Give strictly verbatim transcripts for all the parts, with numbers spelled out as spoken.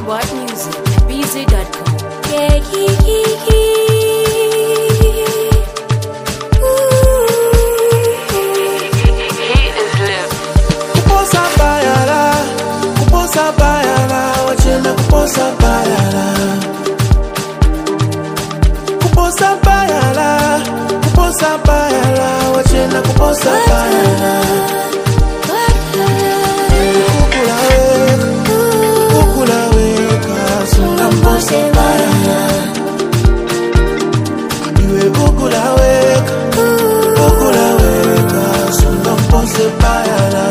what music at b z dot com. Yeah, yeah, yeah, yeah. Kuposa bayala, kuposa bayala, wachena kuposa bayala. Kuposa bayala, kuposa bayala, wachena kuposa bayala. Kukula weka, kukula weka, sunga mpose bayala. Iwe kukula weka, kukula weka, sunga mpose bayala.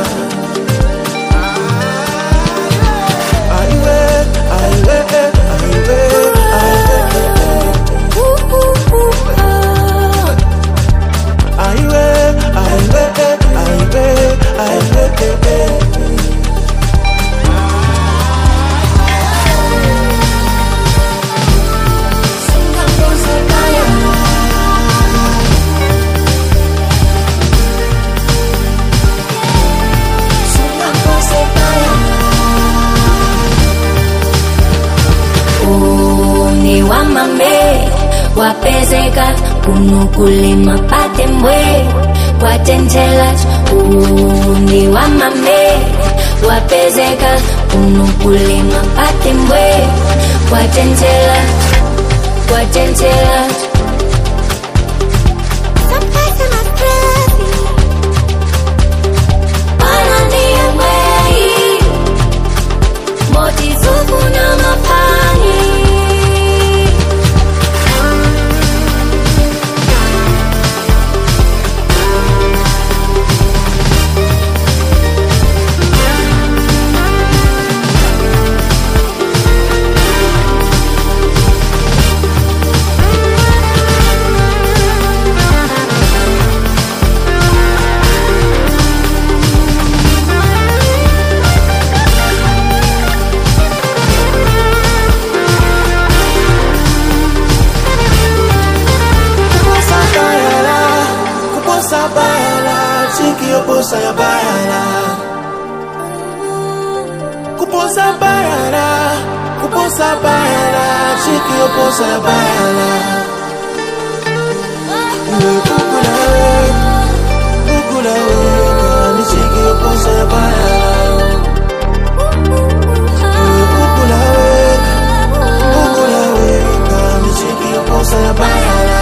Wapezeka kunukulima pate mbwe kwatentelat undi wa mame. Wapezeka kunukulima pate mbwe kwatentelat kwatentelat. Kuposa ya bayala, kuposa bayala, kuposa bayala, chiki kuposa ya bayala. Iwe kukula weka, kukula weka, ni chiki kuposa ya bayala. Iwe kukula weka, kukula weka, ni chiki kuposa ya bayala.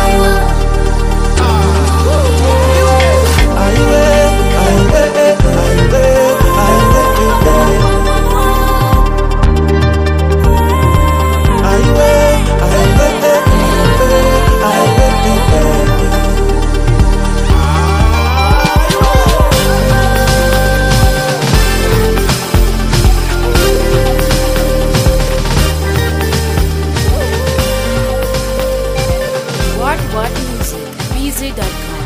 What what music? b z dot com.